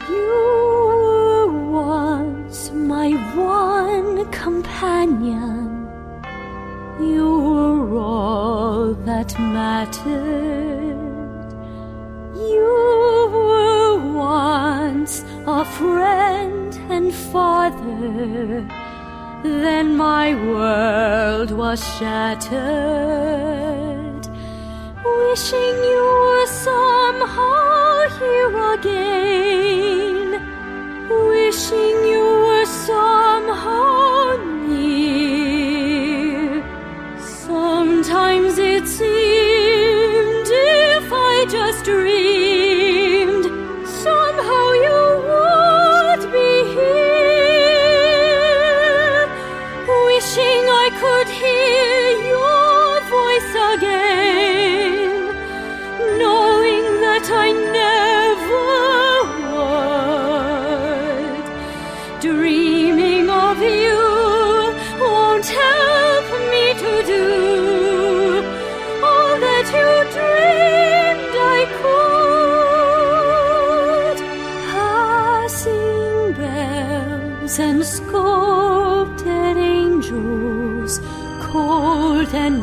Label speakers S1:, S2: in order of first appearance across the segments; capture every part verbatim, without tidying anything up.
S1: You were once my one companion. You were all that mattered. You were once a friend and father. Then my world was shattered. Wishing you were somehow here again. Wishing you were somehow near. Sometimes it seemed if I just dreamed, somehow you would be here. Wishing I could hear your voice again, knowing that I never would. Dreaming of you won't help me to do all that you dreamed I could. Passing bells and sculpted angels, cold and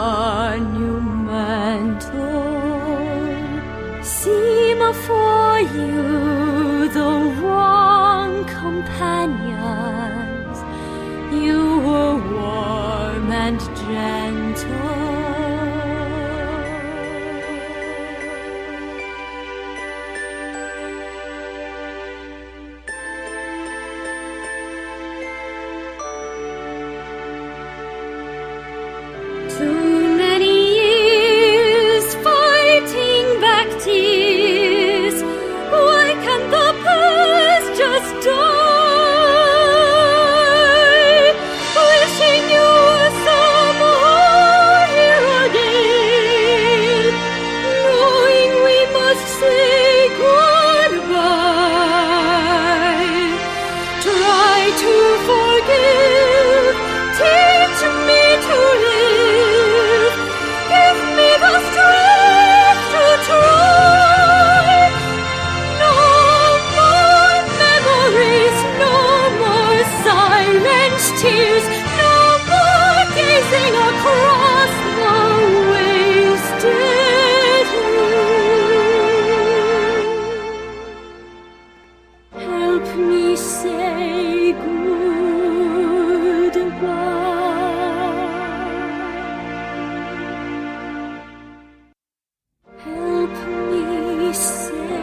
S1: monumental, seem for you the wrong companions. You were warm and gentle. Too many years fighting back tears. Why can't the past just die? Wishing you were somewhere here again, knowing we must say goodbye. Try to forgive, teach me to live, give me the strength to try. No more memories, no more silent tears, no more gazing across the wasted years. Help me say goodbye. Help me say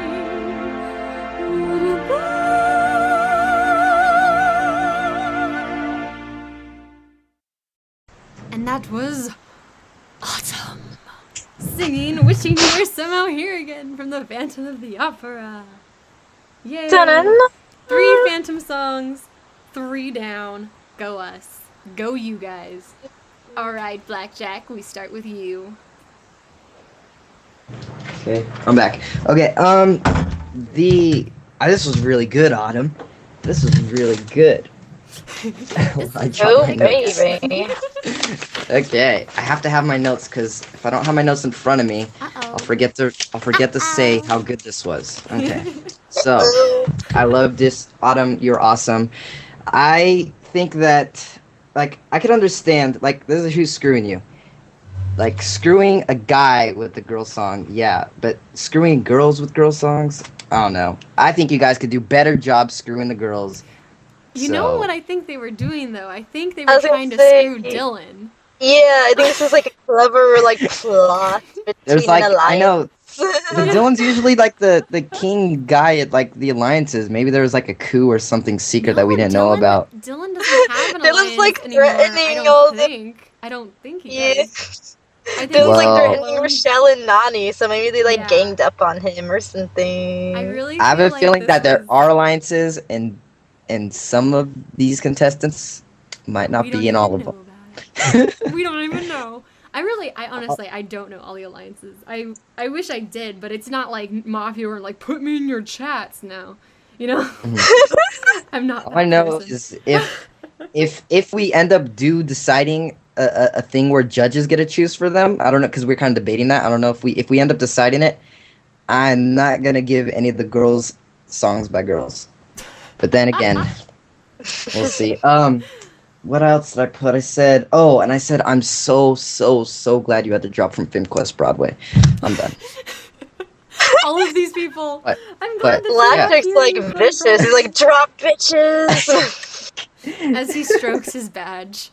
S1: goodbye.
S2: And that was Autumn singing Wishing You Were Somehow Here Again from the Phantom of the Opera. Yay!
S3: Dun-dun.
S2: Three Phantom songs, three down. Go us. Go you guys. Alright, Blackjack, we start with you.
S4: Okay, I'm back. Okay, um, the uh, this was really good, Autumn. This was really good. I dropped
S3: Oh,
S4: my notes.
S3: baby.
S4: Okay, I have to have my notes because if I don't have my notes in front of me,
S2: Uh-oh.
S4: I'll forget to I'll forget to say how good this was. Okay, so I love this, Autumn. You're awesome. I think that like I could understand like this is who's screwing you. Like screwing a guy with a girl song, yeah, but screwing girls with girl songs, I don't know. I think you guys could do better job screwing the girls.
S2: You
S4: So-
S2: know what I think they were doing, though? I think they
S3: I
S2: were
S3: was gonna
S2: trying to
S3: say-
S2: screw Dylan.
S3: Yeah, I think this was like a clever like plot between
S4: There's like
S3: an
S4: I know
S3: alliance.
S4: the Dylan's usually like the the king guy at like the alliances. Maybe there was like a coup or something secret that we
S2: No,
S4: didn't know
S2: Dylan-
S4: about.
S2: Dylan doesn't have an
S3: Dylan's,
S2: alliance
S3: like,
S2: anymore. I
S3: threatening
S2: don't
S3: all the-
S2: think. I don't think he
S3: Yeah.
S2: does. I think
S3: Dylan's
S4: Well-
S3: like
S2: he's
S3: threatening
S2: alone.
S3: Rochelle and Nani, so maybe they like
S2: Yeah.
S3: ganged up on him or something.
S2: I really.
S4: I have
S2: feel
S4: a
S2: like
S4: feeling
S2: this
S4: that there
S2: was-
S4: are alliances, and and some of these contestants might not
S2: we don't
S4: be in
S2: even
S4: all of
S2: know
S4: them.
S2: that. We don't even know. I really, I honestly, I don't know all the alliances. I, I wish I did, but it's not like Mafia or like put me in your chats now. You know, I'm not.
S4: All
S2: that
S4: I know
S2: person.
S4: is if if if we end up do deciding a, a, a thing where judges get to choose for them, I don't know because we're kind of debating that. I don't know if we if we end up deciding it, I'm not gonna give any of the girls songs by girls. But then again, we'll see. Um, what else did I put? I said, oh, and I said, I'm so, so, so glad you had to drop from FilmQuest Broadway. I'm done.
S2: All of these people.
S4: But,
S2: I'm glad
S4: but,
S2: that
S3: Lactic's
S2: yeah.
S3: like vicious. He's like, drop bitches.
S2: As he strokes his badge.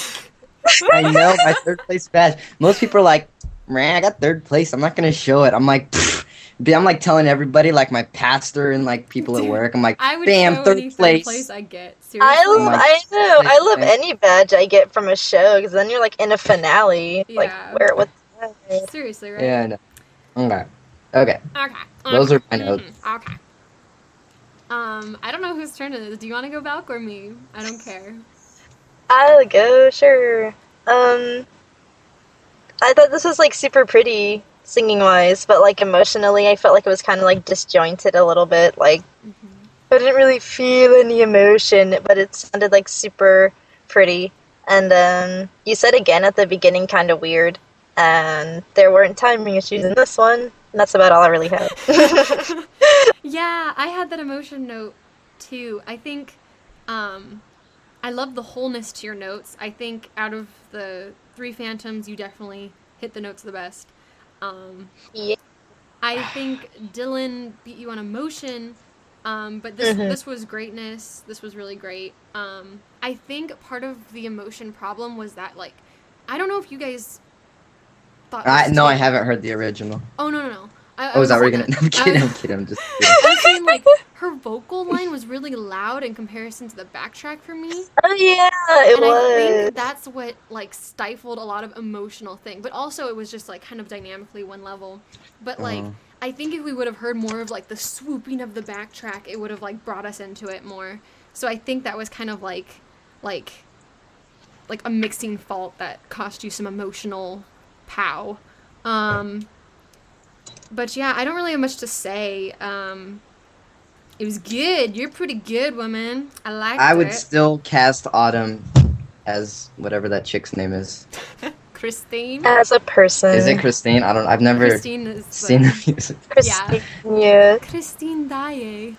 S4: I know, my third place badge. Most people are like, man, I got third place. I'm not going to show it. I'm like, pfft. I'm like telling everybody, like my pastor and like people at work. I'm like,
S2: I would
S4: bam,
S2: show
S4: third
S2: any
S4: place.
S2: third place I get. Seriously.
S3: I love,
S4: my
S3: I know, I love
S4: goodness.
S3: any badge I get from a show because then you're like in a finale. Like,
S2: Yeah.
S3: where, what?
S2: Seriously, right?
S4: Yeah, I know. Okay. Okay.
S2: Okay.
S4: Those
S2: okay.
S4: are my notes.
S2: Mhm. Okay. Um, I don't know whose turn it is. Do you want to go Balk or me? I don't care.
S3: I'll go, sure. Um, I thought this was like super pretty singing wise, but like emotionally, I felt like it was kind of like disjointed a little bit. Like, I didn't really feel any emotion, but it sounded like super pretty. And um, you said again at the beginning, kind of weird. And there weren't timing issues in this one. And that's about all I really had.
S2: Yeah, I had that emotion note too. I think um, I love the wholeness to your notes. I think out of the three Phantoms, you definitely hit the notes the best. Um,
S3: Yeah.
S2: I think Dylan beat you on emotion, um, but this
S3: Mhm.
S2: this was greatness. This was really great. Um, I think part of the emotion problem was that, like, I don't know if you guys thought.
S4: I,
S2: this
S4: no, I
S2: too.
S4: haven't heard the original.
S2: Oh no no no. I, I
S4: Oh, is that
S2: was-
S4: where you're gonna? No, I'm kidding.
S2: I-
S4: I'm kidding. I'm just kidding.
S2: I was saying, like, her vocal line was really loud in comparison to the backtrack for me.
S3: Oh, yeah, it
S2: And I think
S3: was.
S2: that's what, like, stifled a lot of emotional thing. But also it was just, like, kind of dynamically one level. But, like,
S4: Uh-huh.
S2: I think if we would have heard more of, like, the swooping of the backtrack, it would have, like, brought us into it more. So I think that was kind of, like, like, like a mixing fault that cost you some emotional pow. Um... But yeah, I don't really have much to say. Um, it was good. You're pretty good, woman. I liked
S4: I would
S2: it.
S4: still cast Autumn as whatever that chick's name is.
S2: Christine.
S3: As a person.
S4: Is it Christine? I don't. I've never
S2: Christine is the-
S4: seen the music.
S3: Christine, yeah.
S2: Christine Daae.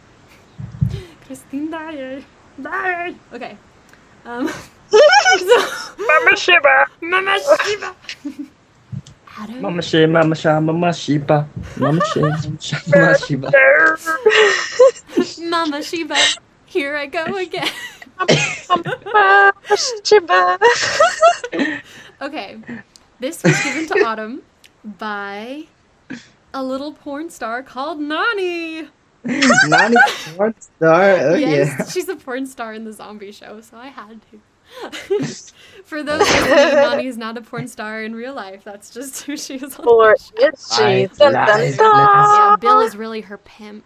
S2: Christine Daae. Daae. Okay. Um. so-
S3: Mama Shiba.
S2: Mama Shiba. Adam.
S4: Mama Shiba, Mama Shiba, Mama Shiba, Mama Shiba, Mama Shiba.
S2: Mama Shiba. Here I go again.
S3: Mama Shiba.
S2: Okay. This was given to Autumn by a little porn star called Nani.
S4: Nani porn star. Oh
S2: Yes,
S4: yeah.
S2: she's a porn star in the zombie show, so I had to. For those listening, Nani is not a porn star in real life. That's just who she is on
S3: Or
S2: the show.
S3: is she?
S4: I
S3: Dun,
S4: lied.
S3: dun,
S2: Yeah,
S3: dun.
S2: Bill is really her pimp.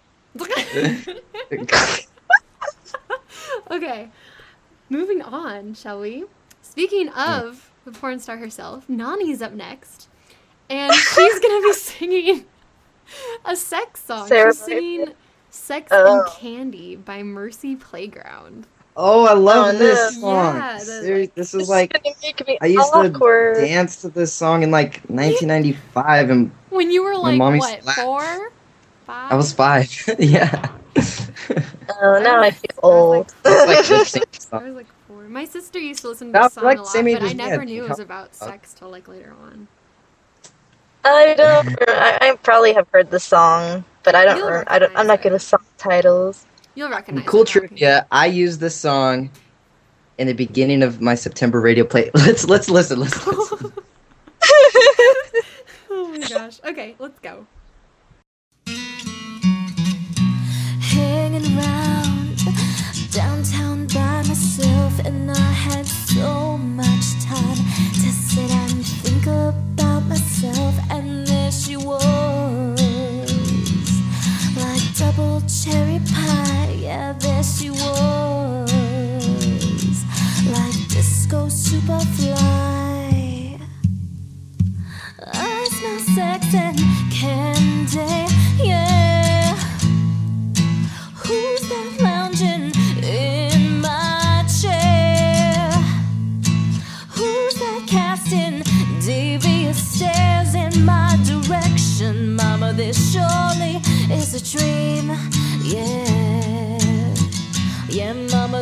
S2: Okay, moving on, shall we? Speaking of the porn star herself, Nani's up next, and she's gonna be singing a sex song.
S3: Sarah
S2: She's singing "Sex
S3: Oh.
S2: and Candy" by Mercy Playground.
S4: Oh, I love
S3: Oh, no.
S4: this song.
S2: Yeah, the,
S4: Seri-
S2: like-
S4: this
S3: This
S4: is like
S3: gonna make me
S4: I used
S3: awkward.
S4: to dance to this song in like nineteen ninety-five, and
S2: When you were
S4: My
S2: like,
S4: mommy
S2: what,
S4: slapped.
S2: four? Five?
S4: I was five. Yeah.
S3: Oh, now I feel
S2: I was
S3: old.
S4: It's like lip sync
S2: I
S4: stuff.
S2: was like four. My sister used to listen to
S4: That
S2: this
S4: was
S2: song
S4: like
S2: a lot,
S4: same age
S2: but I
S4: as me,
S2: never
S4: I
S2: knew it
S4: think.
S2: was about sex till like later on.
S3: I don't. I, I probably have heard the song, but I don't.
S2: You'll
S3: Rem- I don't. I'm not
S2: recognize
S3: good
S2: it.
S3: with song titles.
S2: You'll recognize
S4: Cool
S2: it, Malcolm.
S4: trivia. I used this song in the beginning of my September radio play. Let's let's listen. Let's listen.
S2: Oh my gosh. Okay, let's go.
S1: Hanging around downtown by myself, and I had so much time to sit and think about myself. And there she was, like double cherry pie. Yeah, there she was, like disco superfly. I smell sex and candy, yeah. Who's that lounging in my chair? Who's that casting devious stares in my direction? Mama, this surely is a dream.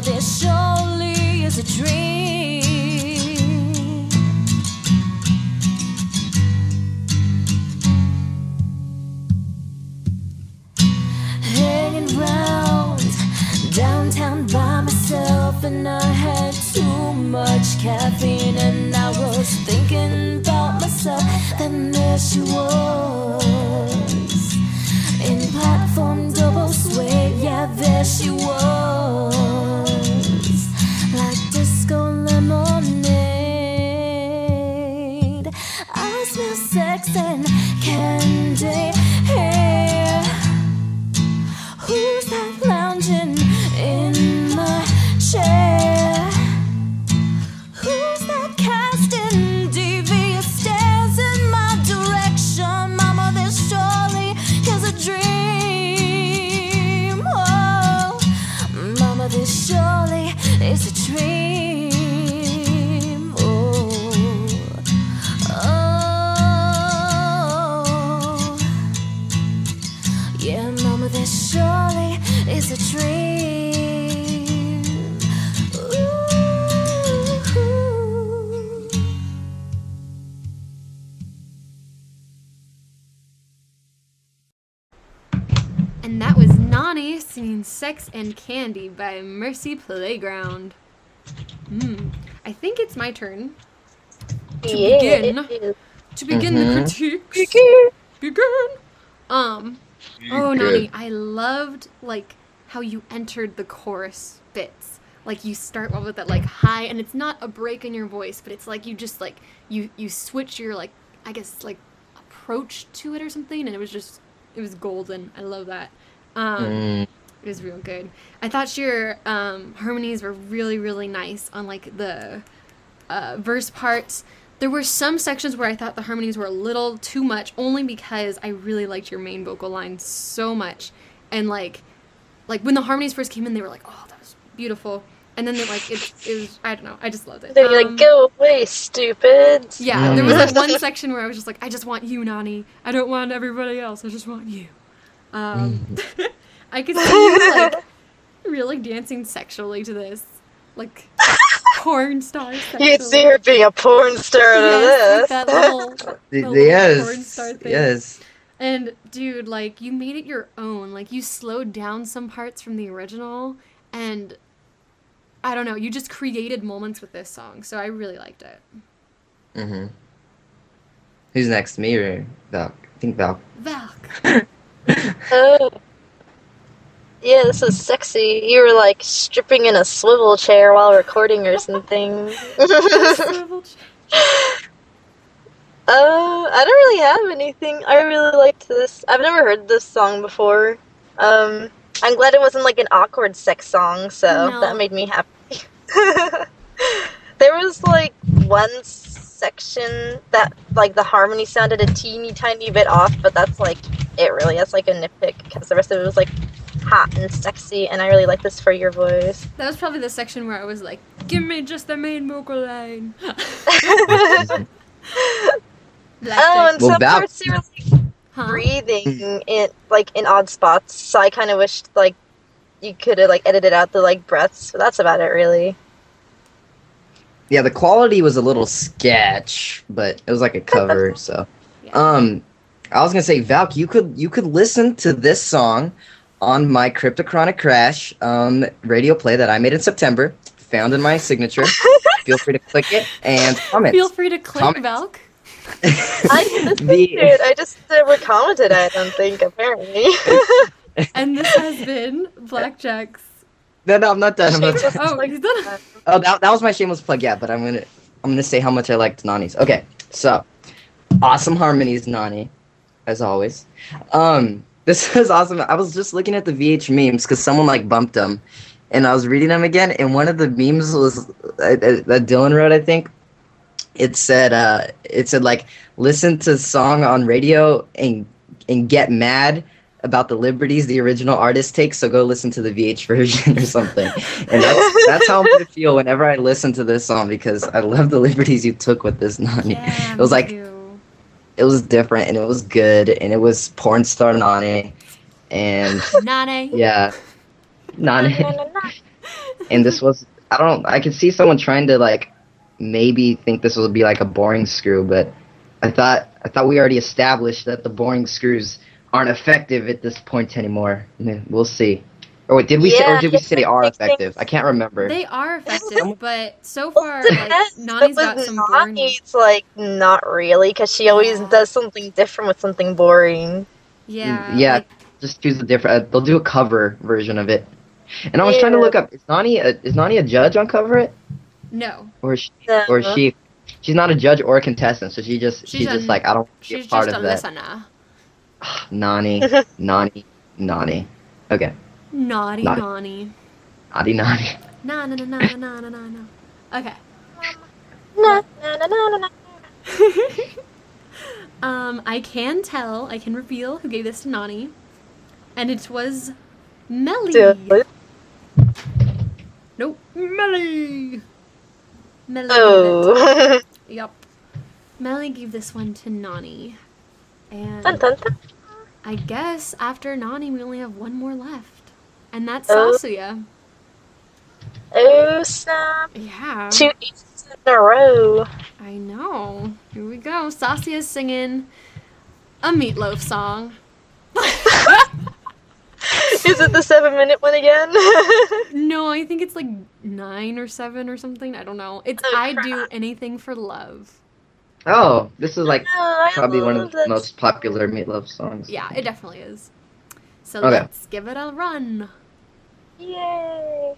S1: this surely is a dream. Hanging round downtown by myself, and I had too much caffeine, and I was thinking about myself. Then there she was in platform double sway. Yeah, there she was, like disco lemonade. I smell sex and candy. Hey, who's that lounging in my chair? Who's that casting devious stares in my direction? Mama, this surely is a dream. Oh, Mama, this surely is a dream. Oh, oh, yeah, Mama, this surely is a dream. Ooh.
S2: And that was Nani singing Sex and Candy by Mercy Playground. Hmm. I think it's my turn to
S3: Yeah,
S2: begin.
S3: it is.
S2: To begin the
S4: Mhm.
S2: critiques.
S3: Begin.
S2: Begin. Um. Oh,
S5: Good.
S2: Nani, I loved like how you entered the chorus bits. Like you start off with that like high, and it's not a break in your voice, but it's like you just like you you switch your like I guess like approach to it or something, and it was just it was golden. I love that. Um,
S4: Mm.
S2: It was real good. I thought your um, harmonies were really really nice on like the uh, verse parts. There were some sections where I thought the harmonies were a little too much, only because I really liked your main vocal line so much. And like, like when the harmonies first came in, they were like, "Oh, that was beautiful." And then they like it, it was I don't know, I just loved it.
S3: Then you're
S2: Um,
S3: like, go away, stupid.
S2: Yeah, there was like one section where I was just like, "I just want you, Nani. I don't want everybody else. I just want you." Um, I could see you like really dancing sexually to this, like porn star. Sexually.
S3: You'd see her being a porn star to
S2: Yes,
S3: this.
S2: like that little, the little porn
S4: Yes.
S2: star thing.
S4: Yes.
S2: And dude, like you made it your own. Like you slowed down some parts from the original, and I don't know, you just created moments with this song. So I really liked it.
S4: Mhm. Who's next? Me or Valk? I think Valk.
S2: Valk.
S3: Oh. Yeah, this was sexy. You were like stripping in a swivel chair while recording or something.
S2: Swivel chair.
S3: Uh, I don't really have anything. I really liked this. I've never heard this song before. Um, I'm glad it wasn't like an awkward sex song, so
S2: No.
S3: that made me happy. There was like one section that like the harmony sounded a teeny tiny bit off, but that's like it really. That's like a nitpick because the rest of it was like hot and sexy, and I really like this for your voice.
S2: That was probably the section where I was like, "Give me just the main vocal line." Black
S3: Oh, and
S4: Well,
S3: some
S4: that-
S3: parts you were like
S2: huh?
S3: breathing in like in odd spots, so I kind of wished like you could have like edited out the like breaths, but that's about it really.
S4: Yeah, the quality was a little sketch, but it was like a cover, so.
S2: Yeah.
S4: Um, I was gonna say, Valk, you could you could listen to this song on my Cryptochronic Crash um radio play that I made in September, found in my signature. Feel free to click it and comment.
S2: Feel free to click
S4: Comment.
S2: Valk.
S3: I listened
S4: The-
S3: to it. I just never commented. I don't think apparently.
S2: And this has been Blackjack's.
S4: No, no, I'm not done. I'm not done.
S2: Oh, he's done.
S4: Oh, that, that was my shameless plug, yeah, but I'm gonna I'm gonna say how much I liked Nani's. Okay, so awesome harmonies, Nani, as always. Um, this was awesome. I was just looking at the V H memes because someone like bumped them, and I was reading them again, and one of the memes was uh, uh, that Dylan wrote, I think. It said, uh, it said like, listen to song on radio and and get mad about the liberties the original artist takes, so go listen to the V H version or something. And that's that's how I'm gonna feel whenever I listen to this song, because I love the liberties you took with this, Nani.
S2: Yeah,
S4: It was
S2: me
S4: like
S2: too.
S4: it was different and it was good and it was porn star Nani, and
S2: Nane.
S4: yeah, Nani. and this was I don't I could see someone trying to like maybe think this would be like a boring screw, but I thought I thought we already established that the boring screws aren't effective at this point anymore. Yeah, we'll see. Or wait, did we say, or
S3: Yeah,
S4: did we say they are
S3: it's like
S4: effective? I can't remember.
S2: They are effective, but so
S3: Well,
S2: far,
S3: it
S2: like
S3: depends,
S2: Nani's
S3: but
S2: got
S3: with
S2: some
S3: Nani,
S2: boring.
S3: it's like not really, because she always
S2: Yeah.
S3: does something different with something boring.
S2: Yeah,
S4: yeah,
S2: like
S4: just choose a different. Uh, they'll do a cover version of it. And I was trying to
S3: Yeah.
S4: look up. Is Nani a, is Nani a judge on Cover It,
S2: no,
S4: or is she,
S3: No.
S4: or is she? She's not a judge or a contestant, so she just
S2: She's
S4: she's,
S2: a-
S4: just like I don't want to be
S2: she's
S4: a part
S2: just a
S4: of that.
S2: listener.
S4: Nani, Nani, Nani. Okay,
S2: Naughty,
S4: Naughty.
S2: Nani.
S4: Nani, Nani.
S2: Na na na na na na na na. Okay.
S3: Na, na, na, na, na, na.
S2: um, I can tell, I can reveal who gave this to Nani, and it was Melly.
S3: Dude.
S2: Nope, Melly. Melly. gave it.
S3: Oh.
S2: Yep. Melly gave this one to Nani, and
S3: Dun, dun, dun.
S2: I guess after Nani we only have one more left, and that's
S3: Oh.
S2: Sasuya.
S3: Oh, snap.
S2: Yeah.
S3: Two aces in a row.
S2: I know. Here we go. Sasuya's singing a Meatloaf song.
S3: Is it the seven minute one again?
S2: No, I think it's like nine or seven or something. I don't know. It's
S3: Oh,
S2: I Do
S3: crap.
S2: Anything for Love.
S4: Oh, this is like
S3: Oh, I
S4: probably one of
S3: love
S4: the
S3: this.
S4: most popular Meatloaf songs.
S2: Yeah, it definitely is. So
S4: Okay.
S2: let's give it a run.
S3: Yay.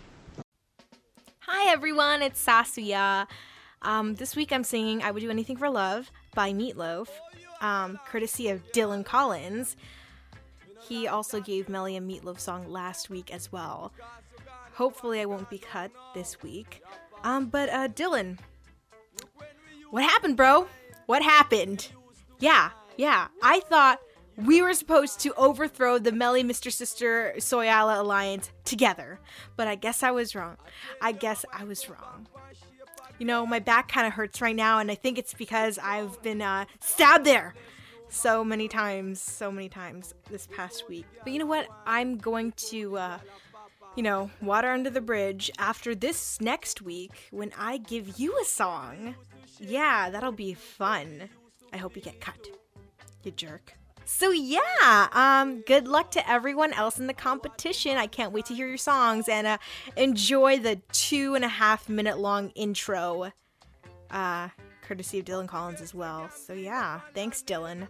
S5: Hi everyone, it's Sasuya. Um, this week I'm singing I Would Do Anything for Love by Meatloaf, um, courtesy of Dylan Collins. He also gave Melly a Meatloaf song last week as well. Hopefully I won't be cut this week. Um, but uh, Dylan, what happened, bro? What happened? Yeah, yeah, I thought we were supposed to overthrow the Melly Mister Sister Soyala alliance together, but I guess I was wrong. I guess I was wrong. You know, my back kind of hurts right now, and I think it's because I've been uh, stabbed there so many times, so many times this past week. But you know what? I'm going to, uh, you know, water under the bridge after this next week when I give you a song. Yeah, that'll be fun. I hope you get cut, you jerk. So yeah, um, good luck to everyone else in the competition. I can't wait to hear your songs and uh, enjoy the two and a half minute long intro, uh, courtesy of Dylan Collins as well. So yeah, thanks Dylan.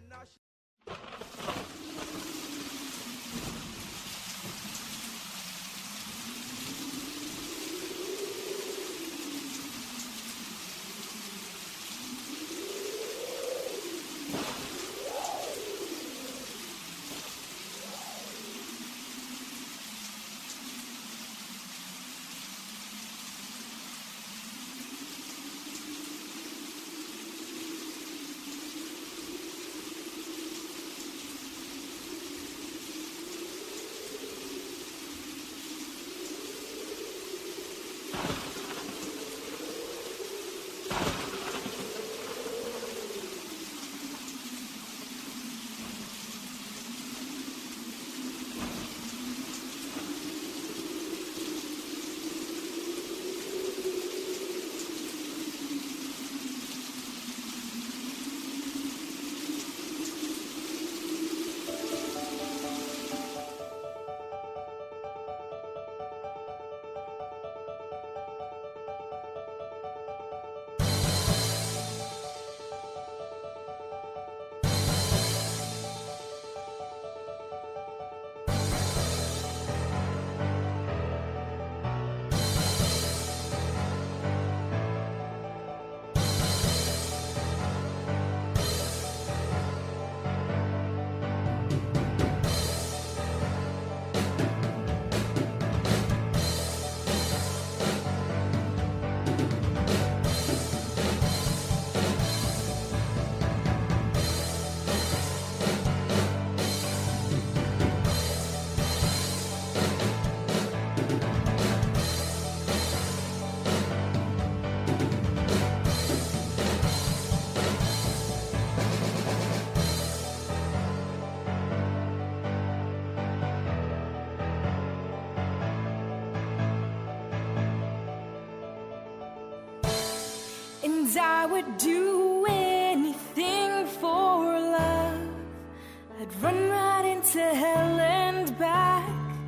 S1: and I would do anything for love. I'd run right into hell and back.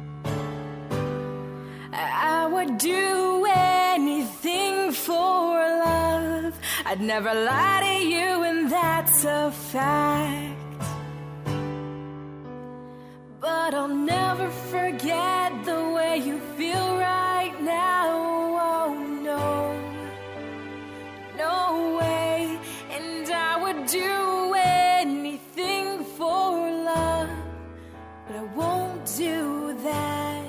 S1: I would do anything for love. I'd never lie to you, and that's a fact. But I'll never forget the way you feel right now. Oh no, no way. And I would do anything for love, but I won't do that.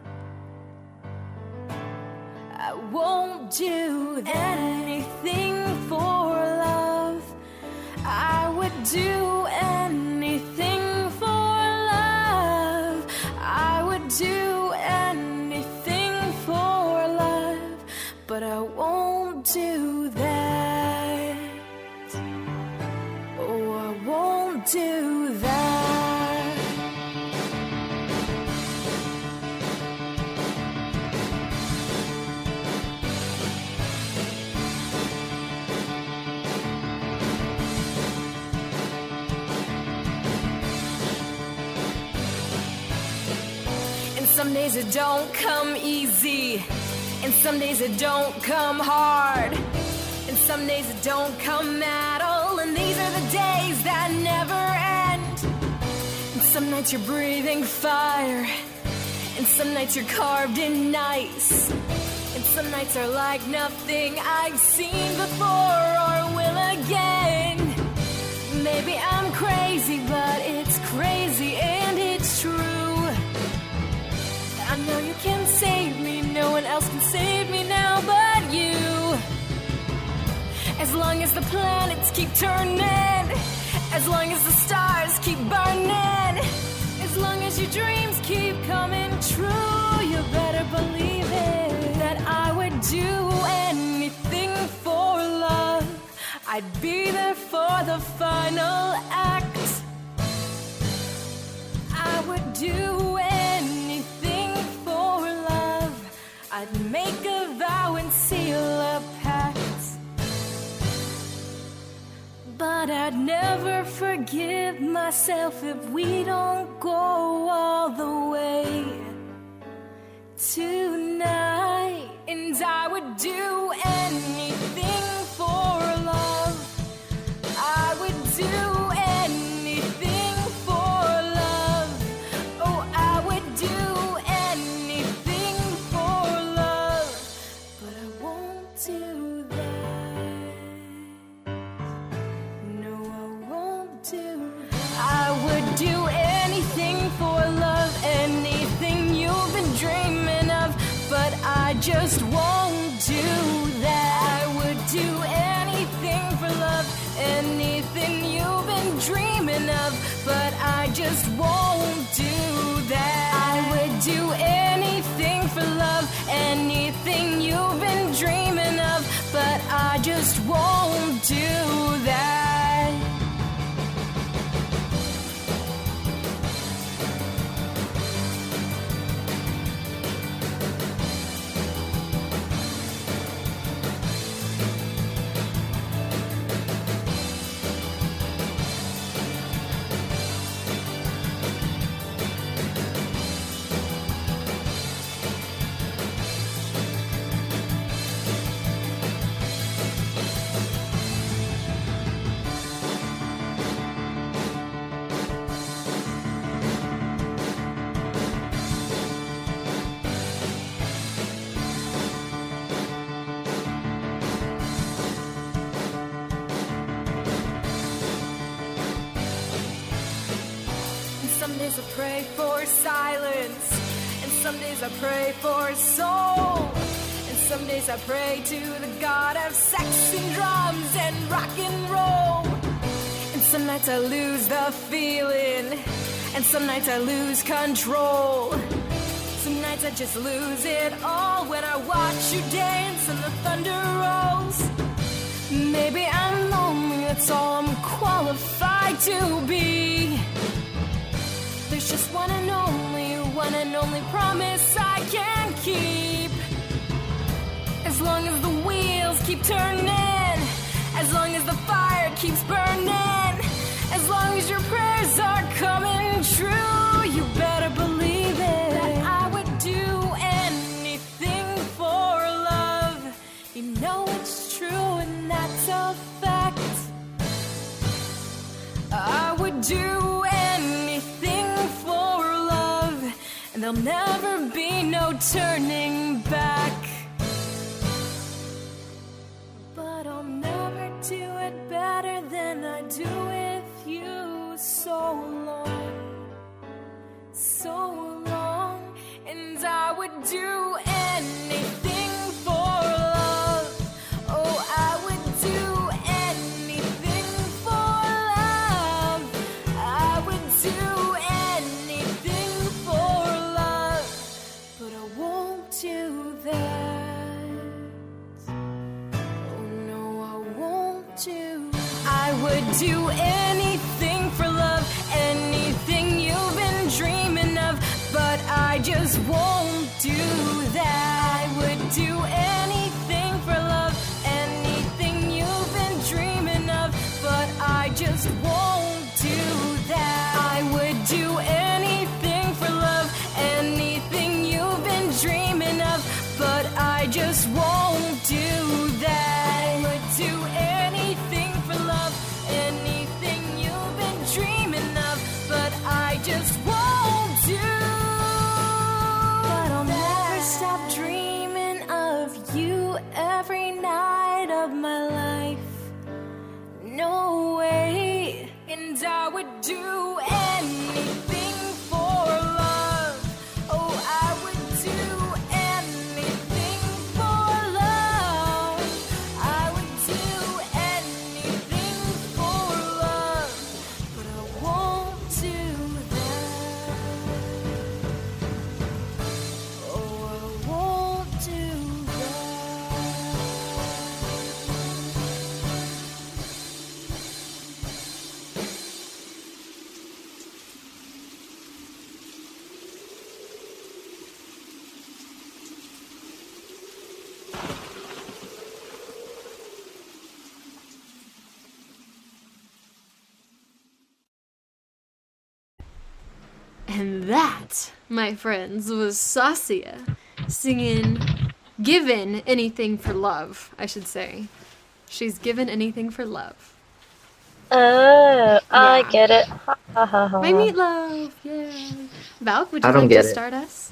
S1: I won't do anything for love. I would do anything for love. I would do anything for love, but I won't do that. Oh, I won't do that. Some days it don't come easy, and some days it don't come hard, and some days it don't come at all, and these are the days that never end. And some nights you're breathing fire, and some nights you're carved in ice, and some nights are like nothing I've seen before or will again. Maybe I'm crazy, but it's crazy and it's true. I know you can save me, no one else can save me now but you. As long as the planets keep turning, as long as the stars keep burning, as long as your dreams keep coming true, you better believe it, that I would do anything for love. I'd be there for the final act. I would do anything for love. I'd make a vow and seal a pact. But I'd never forgive myself if we don't go all the way tonight. And I would do anything for love. I would do anything for love. Oh, I would do anything for love. But I won't do that. No, I won't do that. I would do anything for love, anything you've been dreaming of, but I just won't do that. I would do anything for love, anything you've been dreaming of, but I just won't do that. I would do anything for love, anything you've been dreaming of, but I just won't do that. Some days I pray for silence, and some days I pray for soul, and some days I pray to the God of sex and drums and rock and roll. And some nights I lose the feeling, and some nights I lose control. Some nights I just lose it all when I watch you dance and the thunder rolls. Maybe I'm lonely, that's all I'm qualified to be. There's just one and only, one and only promise I can keep. As long as the wheels keep turning, as long as the fire keeps burning, as long as your prayers are coming true, you better believe it. That I would do anything for love. You know it's true and that's a fact. I would do anything for love, and there'll never be no turning back. But I'll never do it better than I do with you. So long, so long, and I would do anything for love. Oh, I would do anything for love. I would do anything for love, but I won't do that. Oh no, I won't do. I would do anything for love, anything you've been dreaming of, but I just won't do that. I would do anything for love, anything you've been dreaming of, but I just won't do that. I would do anything for love, anything you've been dreaming of, but I just won't do that. I would do anything for love, anything you've been dreaming of, but I just won't do. But I'll never stop dreaming of you every night of my life. No way. And I would do anything for love. Oh, I would do anything for love. I would do anything for love, but I won't do that. Oh, I won't do that.
S2: And that, my friends, was Sasia singing Given Anything for Love, I should say. She's given anything for love.
S3: Oh, I
S2: Yeah.
S3: get it. Ha, ha, ha, ha.
S2: My meatloaf, yeah. Valk, would you
S4: I don't
S2: like
S4: get
S2: to
S4: it.
S2: start us?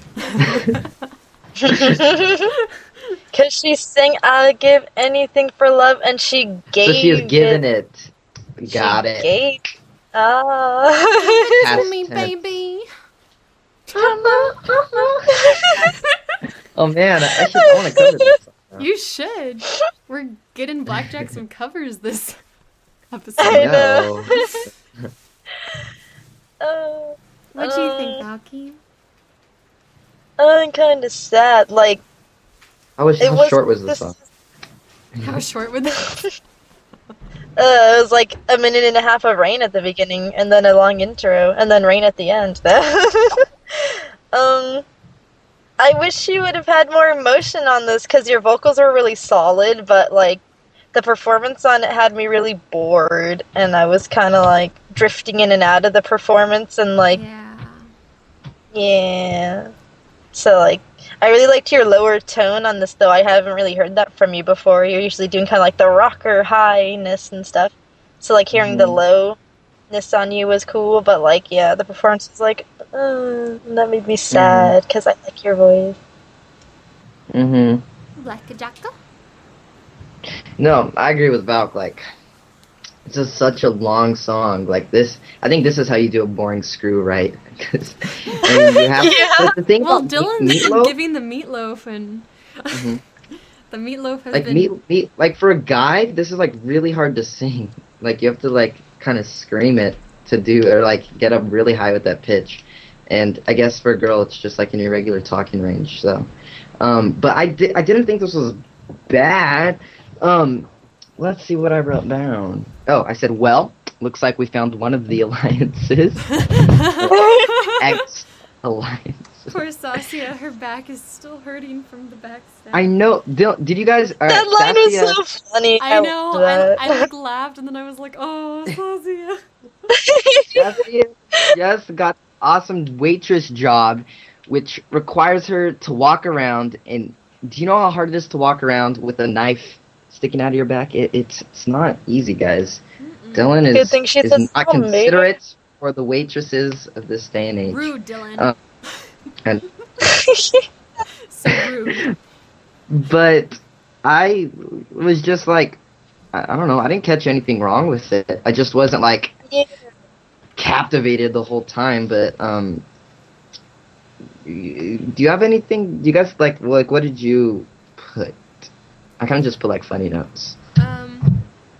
S3: Cause she sang "I'll give anything for love," and she gave.
S4: So she's given
S3: it.
S4: it. Got
S3: she
S4: it.
S3: Gave. Oh.
S4: Past
S2: me,
S4: tense.
S2: baby.
S4: Oh man, I should I want to cover this. song.
S2: You should. We're getting Blackjack some covers this episode.
S3: I
S4: know.
S3: Oh,
S2: What do you
S3: Uh,
S2: think, Valky?
S3: I'm kind of sad. Like
S4: How, was,
S3: it
S4: how
S3: was
S4: short was
S3: this-
S4: this song?
S2: How short would that?
S3: Uh, it was like a minute and a half of rain at the beginning, and then a long intro, and then rain at the end. um, I wish you would have had more emotion on this, because your vocals were really solid, but like the performance on it had me really bored, and I was kind of like drifting in and out of the performance, and like
S2: Yeah.
S3: yeah. So like I really liked your lower tone on this, though. I haven't really heard that from you before. You're usually doing kind of like the rocker highness and stuff. So like hearing the
S4: Mhm.
S3: lowness on you was cool, but like yeah, the performance was like, uh, that made me sad because I like your voice.
S4: Mm-hmm.
S2: Blackjacka?
S4: No, I agree with Valk. Like, it's just such a long song. Like this, I think this is how you do a boring screw, right? 'Cause, I mean, you have,
S3: Yeah.
S4: but the thing
S2: Well,
S4: about
S2: Dylan's
S4: Meatloaf,
S2: giving the meatloaf, and
S4: Mhm.
S2: the meatloaf has
S4: like
S2: been.
S4: meat, meat, like for a guy, this is like really hard to sing. Like you have to like kind of scream it to do, or like get up really high with that pitch. And I guess for a girl, it's just like in your regular talking range. So, um, but I did, I didn't think this was bad. Um, let's see what I wrote down. Oh, I said, well, looks like we found one of the alliances. X alliance.
S2: Poor Saskia, her back is still hurting from the backstab.
S4: I know. Dil- Did you guys? All
S3: That
S4: right,
S3: line was
S4: Saskia-
S3: so funny.
S2: I know.
S3: loved
S2: I,
S3: that.
S2: I like laughed and then I was like, "Oh, Saskia."
S4: Saskia just got awesome waitress job, which requires her to walk around. And do you know how hard it is to walk around with a knife sticking out of your back? It, it's it's not easy, guys.
S2: Mm-mm.
S4: Dylan
S3: Good
S4: is,
S3: thing she's
S4: is
S3: a
S4: not
S3: zombie.
S4: considerate for the waitresses of this day and age.
S2: Rude, Dylan.
S4: Uh, and
S2: So rude.
S4: but I was just like, I, I don't know. I didn't catch anything wrong with it. I just wasn't like
S3: Yeah.
S4: captivated the whole time. But um, y- do you have anything? Do you guys like like what did you put? I kind of just put like funny notes.
S2: Um,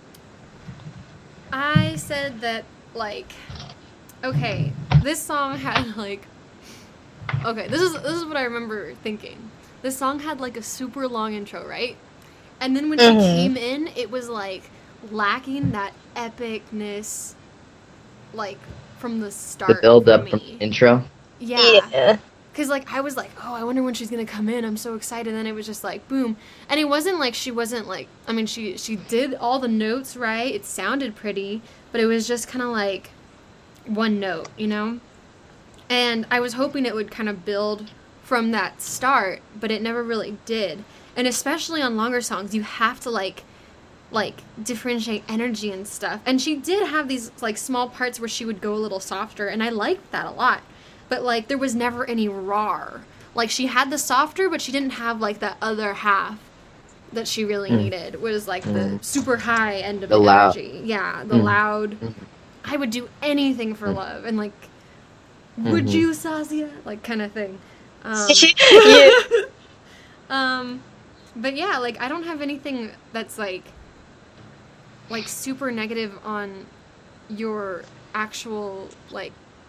S2: I said that, like, okay, this song had, like, okay, this is this is what I remember thinking. This song had, like, a super long intro, right? And then when she
S3: Mhm.
S2: came in, it was, like, lacking that epicness, like, from the start.
S4: The build
S2: for
S4: up from
S2: me.
S4: the intro.
S2: Yeah.
S3: Yeah.
S2: Because, like, I was like, oh, I wonder when she's going to come in. I'm so excited. And then it was just like, boom. And it wasn't like she wasn't, like, I mean, she, she did all the notes right. It sounded pretty. But it was just kind of like one note, you know? And I was hoping it would kind of build from that start. But it never really did. And especially on longer songs, you have to, like, like, differentiate energy and stuff. And she did have these, like, small parts where she would go a little softer. And I liked that a lot. But, like, there was never any rar. Like, she had the softer, but she didn't have, like, that other half that she really
S4: Mm.
S2: needed. Was, like, the
S4: Mm.
S2: super high end of
S4: The
S2: the
S4: loud.
S2: energy. Yeah, the
S4: Mm.
S2: loud.
S4: Mhm.
S2: I would do anything for
S4: Mm.
S2: love. And, like, would
S4: Mhm.
S2: you, Saskia? Like, kind of thing. Um,
S3: Yeah.
S2: um, but, yeah, like, I don't have anything that's, like, like, super negative on your actual, like,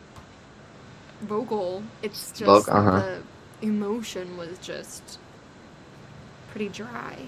S2: vocal. It's just
S4: Voc- uh-huh.
S2: the emotion was just pretty dry.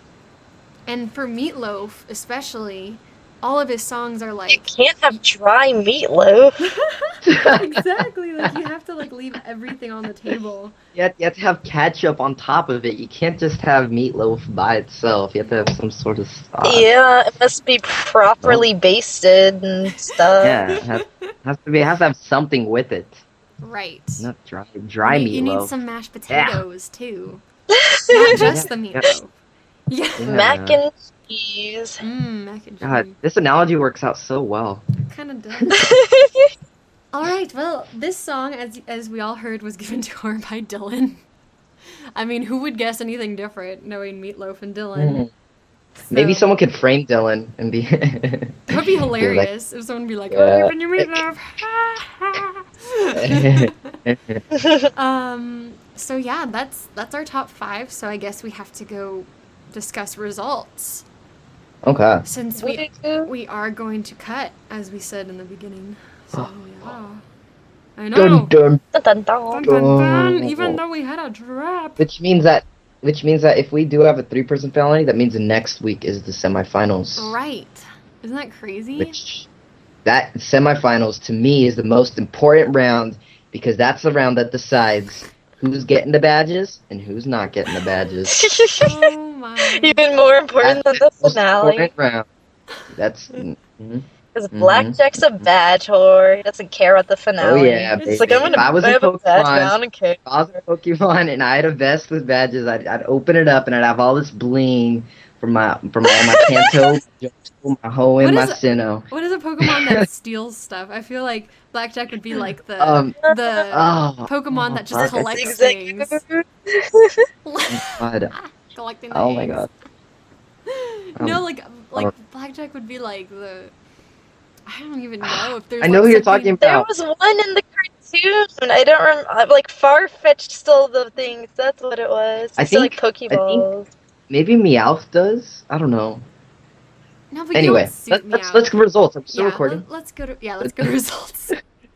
S2: And for Meatloaf, especially, all of his songs are
S3: You
S2: like
S3: can't have dry meatloaf.
S2: exactly like you have to like leave everything on the table.
S4: You have, you have to have ketchup on top of it. You can't just have meatloaf by itself. You have to have some sort of sauce.
S3: Yeah, it must be properly basted and stuff.
S4: Yeah, it has, has to be. It has to have something with it.
S2: Right.
S4: Not dry, dry
S2: you, need- you need
S4: meatloaf.
S2: some mashed potatoes too. Not just the meatloaf. Yeah.
S4: Yeah.
S3: Mac and cheese.
S2: Mmm, mac and
S4: God,
S2: cheese.
S4: this analogy works out so well.
S2: Kind of does. All right. Well, this song, as as we all heard, was given to her by Dylan. I mean, who would guess anything different, knowing Meatloaf and Dylan?
S4: Mhm. Maybe
S2: So-
S4: someone could frame Dylan and be.
S2: That would be hilarious if someone would be like,
S4: Yeah.
S2: "Oh, you're Meatloaf." um. So yeah, that's that's our top five. So I guess we have to go discuss results
S4: Okay.
S2: since we we are going to cut, as we said in the beginning. So yeah, I know.
S4: Dun, dun.
S3: Dun, dun,
S2: Dun,
S3: dun.
S2: dun, dun. Even though we had a drop.
S4: Which means that, which means that if we do have a three-person felony, that means the next week is the semifinals.
S2: Right. Isn't that crazy?
S4: Which that semifinals to me is the most important round because that's the round that decides who's getting the badges and who's not getting the badges.
S2: Oh my.
S3: Even more important than the
S4: That's the most
S3: finale.
S4: important round. That's mhm.
S3: Because Blackjack's a badge whore. He doesn't care about the finale.
S4: Oh yeah,
S2: It's
S3: It's
S4: baby.
S3: like, I'm
S4: If I
S3: gonna
S4: was
S3: I
S4: in
S3: have a badge now, I
S4: Pokemon,
S3: don't care.
S4: if I was in Pokemon and I had a vest with badges, I'd, I'd open it up and I'd have all this bling from my from all my Kanto, my Hoenn,
S2: What
S4: my
S2: is it?
S4: Sinnoh.
S2: What is a Pokemon that steals stuff? I feel like Blackjack would be like the
S4: Um,
S2: the
S4: Oh,
S2: Pokemon that just
S4: fuck, I
S2: collects
S3: Executive.
S2: things.
S4: God.
S2: Collecting
S4: Oh my
S2: things.
S4: god.
S2: No,
S4: Um,
S2: like like
S4: oh.
S2: Blackjack would be like the. I don't even know if there's.
S4: I know
S2: like,
S4: who you're
S2: something-
S4: talking
S3: There
S4: about.
S3: was one in the cartoon. I don't remember. Like Farfetch'd stole the things. That's what it was.
S4: I
S3: He stole, like
S4: think- I think-
S3: Pokeballs.
S4: Maybe Meowth does. I don't know.
S2: No, but you
S4: Anyway,
S2: don't suit
S4: let,
S2: me
S4: let's
S2: out.
S4: let's go results. I'm still
S2: yeah,
S4: recording.
S2: Let, us go to yeah. Let's go to results.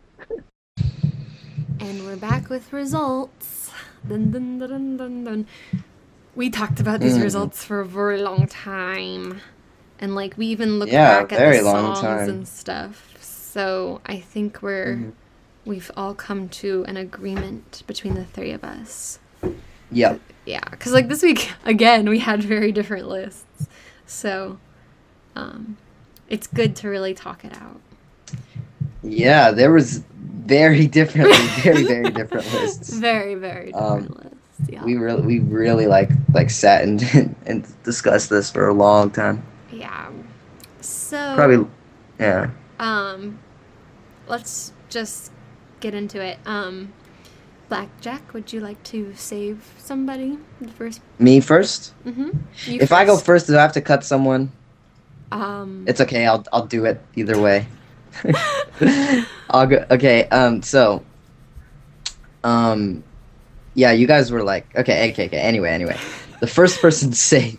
S2: And we're back with results. Dun, dun, dun, dun, dun, dun. We talked about these
S4: Mm.
S2: results for a very long time, and like we even looked
S4: Yeah,
S2: back at
S4: very
S2: the
S4: long
S2: songs
S4: time.
S2: and stuff. So I think we're
S4: Mhm.
S2: we've all come to an agreement between the three of us.
S4: Yep.
S2: Yeah, because like this week again we had very different lists, so um, it's good to really talk it out.
S4: Yeah, there was very different, very very different lists.
S2: Very very different
S4: Um,
S2: lists. Yeah.
S4: We really, we really like like sat and and discussed this for a long time.
S2: Yeah. So
S4: Probably, yeah.
S2: um, let's just get into it. Um, Blackjack, would you like to save somebody? The first.
S4: Me first.
S2: Mm-hmm. You
S4: If I go
S2: first.
S4: first, do I have to cut someone?
S2: Um.
S4: It's okay. I'll I'll do it either way. I'll go. Okay. Um. So. Um. Yeah. You guys were like. Okay. Okay. Okay. Anyway. Anyway. The first person to save.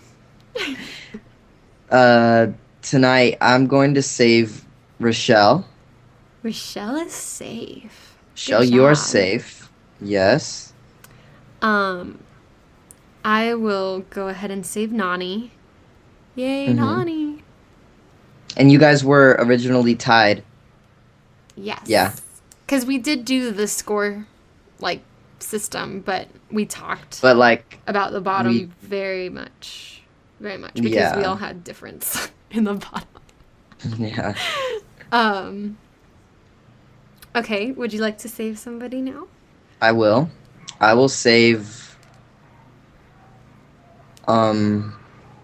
S4: Uh. Tonight, I'm going to save Rochelle.
S2: Rochelle is safe.
S4: Rochelle,
S2: Good
S4: you are
S2: job.
S4: safe. Yes.
S2: Um, I will go ahead and save Nani. Yay,
S4: Mhm.
S2: Nani!
S4: And you guys were originally tied.
S2: Yes.
S4: Yeah.
S2: Because we did do the score, like, system, but we talked
S4: But like,
S2: about the bottom
S4: we-
S2: very much. Very much. Because
S4: Yeah.
S2: we all had difference in the bottom.
S4: yeah.
S2: Um. Okay, would you like to save somebody now?
S4: I will. I will save. Um.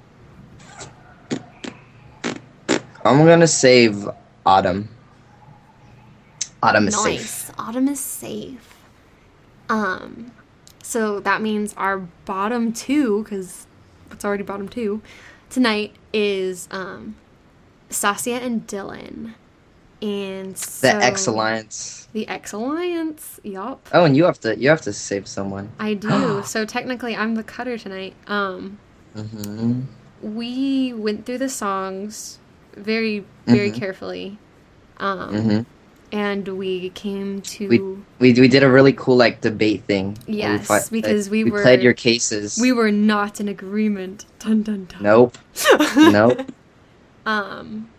S4: I'm gonna save Autumn. Autumn is
S2: Nice.
S4: safe.
S2: Autumn is safe. Um, so that means our bottom two, because it's already bottom two, tonight is um, Stasia and Dylan. And so
S4: The X Alliance.
S2: The X Alliance. Yup.
S4: Oh, and you have to. You have to save someone.
S2: I do. So technically, I'm the cutter tonight. Um,
S4: Mm-hmm.
S2: we went through the songs very, very
S4: Mhm.
S2: carefully. Um,
S4: Mm-hmm.
S2: and we came to.
S4: We we did a really cool like debate thing. where we
S2: Yes,
S4: fi-
S2: because we
S4: we
S2: were-
S4: played your cases.
S2: We were not in agreement. Dun dun dun.
S4: Nope. Nope.
S2: Um,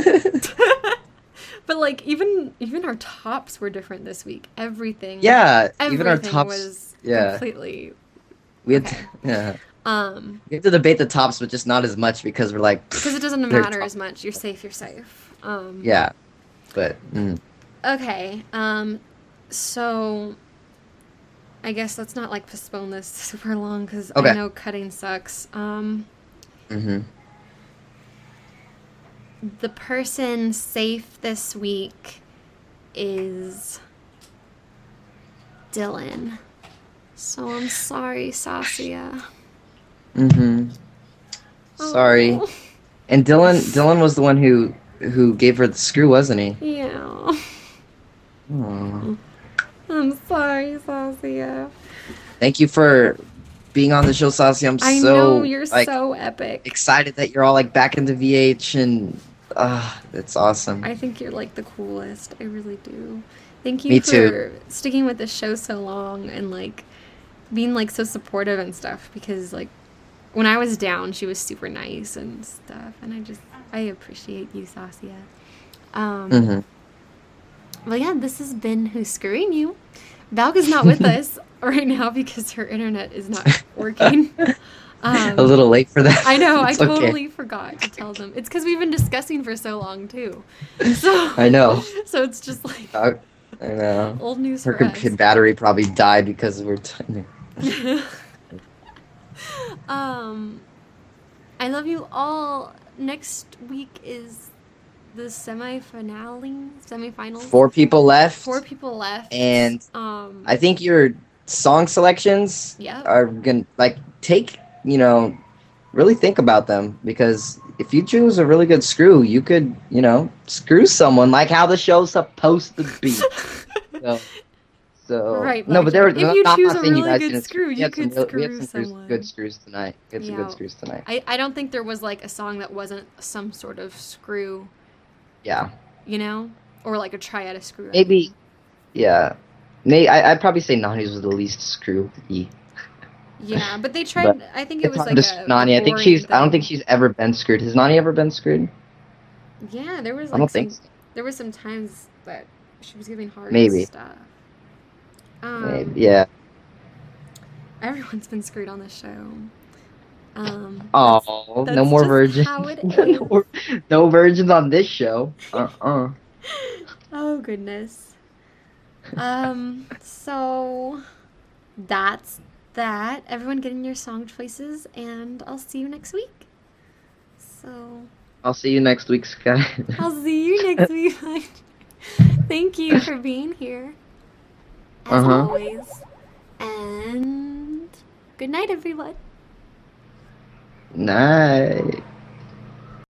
S2: but like even even our tops were different this week. Everything.
S4: Yeah.
S2: Everything
S4: Even our tops.
S2: was
S4: yeah.
S2: completely.
S4: We had.
S2: okay.
S4: To, yeah.
S2: Um,
S4: We have to debate the tops, but just not as much because we're like.
S2: because it doesn't
S4: They're
S2: matter
S4: top.
S2: as much. You're safe. You're safe. Um.
S4: Yeah. But. Mm.
S2: Okay. Um. So. I guess let's not like postpone this super long because
S4: Okay.
S2: I know cutting sucks. Um.
S4: Mm-hmm.
S2: The person safe this week is Dylan. So I'm sorry, Sasia.
S4: Mm-hmm. Sorry.
S2: Oh,
S4: And Dylan. Dylan was the one who who gave her the screw, wasn't he?
S2: yeah.
S4: Aw.
S2: I'm sorry, Sasia.
S4: Thank you for being on the show, Saucy. I'm
S2: I
S4: so
S2: know you're
S4: like
S2: so epic.
S4: excited that you're all like back into V H and. Ah, it's awesome.
S2: I think you're like the coolest. I really do. Thank you
S4: Me
S2: for
S4: too.
S2: sticking with the show so long and like being like so supportive and stuff because like when I was down, she was super nice and stuff and I just I appreciate you, Sasia. Um
S4: Mm-hmm.
S2: Well yeah, this has been Who's Screwing You. Valga's not with us right now because her internet is not working. Um,
S4: A little late for that.
S2: I know, I
S4: It's okay.
S2: totally forgot to tell them. It's because we've been discussing for so long too. So
S4: I know.
S2: So it's just like
S4: I, I know.
S2: old news
S4: Her
S2: for us.
S4: computer battery probably died because we're. T-
S2: um, I love you all. Next week is the semi-finale, semi-finals.
S4: Four people left.
S2: Four people left.
S4: And
S2: um,
S4: I think your song selections
S2: yeah.
S4: are gonna like take you know really think about them because if you choose a really good screw, you could you know screw someone like how the show's supposed to be. so, so
S2: Right,
S4: no, but there were
S2: Blackjack. If you
S4: not-
S2: choose
S4: not
S2: a
S4: saying
S2: really
S4: guys
S2: good
S4: didn't
S2: screw,
S4: We
S2: you
S4: had some
S2: could
S4: real- we had
S2: screw
S4: some good-
S2: someone.
S4: good screws tonight. We had some
S2: Yeah.
S4: good screws tonight.
S2: I, I don't think there was like a song that wasn't some sort of screw,
S4: Yeah,
S2: you know, or like a triad of screw. I
S4: maybe.
S2: mean.
S4: Yeah, may I, I'd probably say Nani's was the least screwy.
S2: Yeah, but they tried.
S4: But
S2: I think it was like
S4: Just
S2: a,
S4: Nani.
S2: a
S4: I think
S2: boring
S4: she's. I don't
S2: thing.
S4: think she's ever been screwed. Has Nani ever been screwed?
S2: Yeah, there was
S4: I
S2: like
S4: don't
S2: some,
S4: think so.
S2: there were some times that She was giving hard
S4: Maybe.
S2: stuff. Um,
S4: Maybe, yeah.
S2: Everyone's been screwed on this show. Um,
S4: Oh,
S2: that's
S4: no more
S2: just
S4: virgins.
S2: how it
S4: no,
S2: is.
S4: more- no virgins on this show. Uh-uh.
S2: Oh goodness. Um, so that's that. Everyone get in your song choices, and I'll see you next week. So
S4: I'll see you next week, Sky.
S2: I'll see you next week. Thank you for being here, as
S4: Uh-huh.
S2: always. And good night, everyone.
S4: Night.